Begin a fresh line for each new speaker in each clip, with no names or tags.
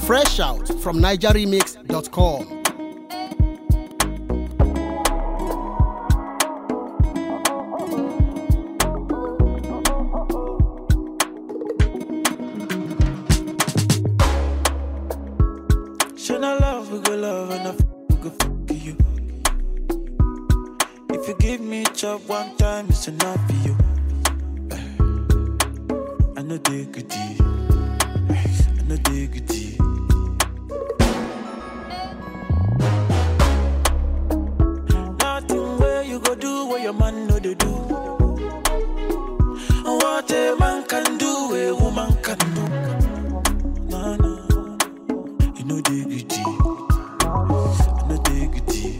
Fresh out from NigerRemix.com.
Should I love, we go love, and we go fuck you. If you give me chop one time, it's enough for you. I know they good deal. I know they good deal. Nothing where you go do what your man know they do. And what a man can do, a woman can do. No, no. You know they good deal. I know they good deal.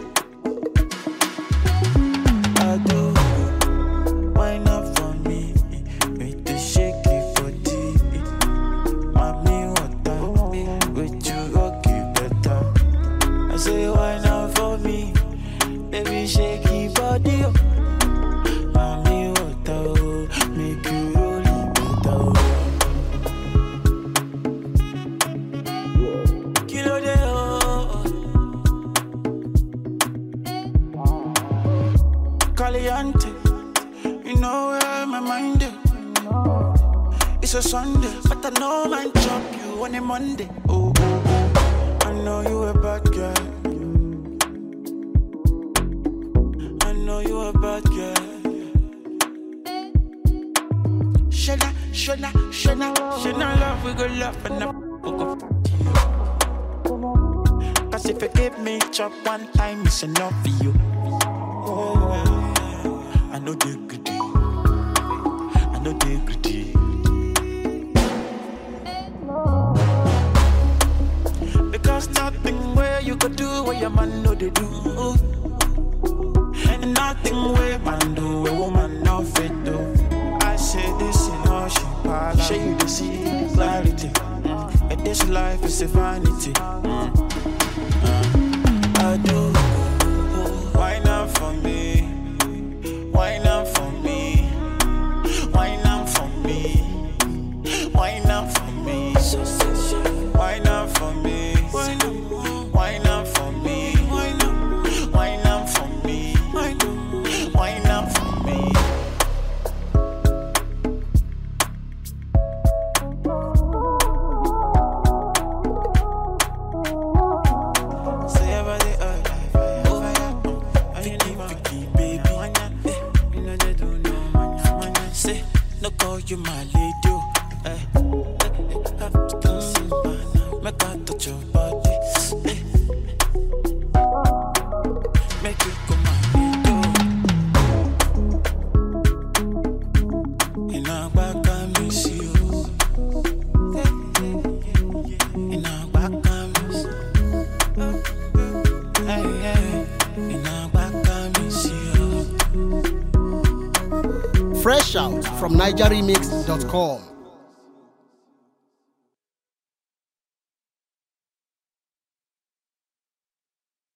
I do. Why not for me? Make the shake it for tea. Mommy, what time? With you, okay, better. I say, why not for me? Baby, shake it body. Mommy, what time? Make you roll it better. Kilo de Caliente, you know where my mind is. It's a Sunday, but I know man chop you on a Monday. Oh, oh, oh. I know you a bad girl. I know you a bad girl. Shana, love, we go love and we go fuck. Cause if you give me chop one time, it's enough for you. Oh, yeah. I know they good deal. I know they good deal. Because nothing where you could do what your man know they do. And nothing where man do a woman not fit do. I say this in all she parla. Show you the see clarity. And this life is a vanity. I do. Why not for me? Why not for me? Why not for me? Why not for me? Why not for me? Why not for me? Why not for me? Why not for me? You my lady, make I touch your body, make you go my lady. In a back I miss you. In a back I miss you. In a back I miss you.
Fresh out from NigerRemix.com.